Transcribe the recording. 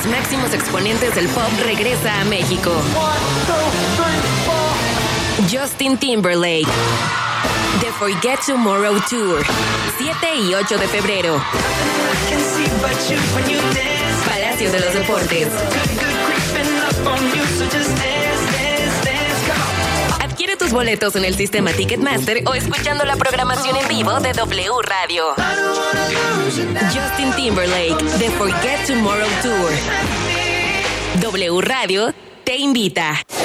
máximos exponentes del pop regresa a México. Justin Timberlake. The Forget Tomorrow Tour. 7 y 8 de febrero. Palacio de los Deportes. Adquiere tus boletos en el sistema Ticketmaster o escuchando la programación en vivo de W Radio. Justin Timberlake, The Forget Tomorrow Tour. W Radio te invita.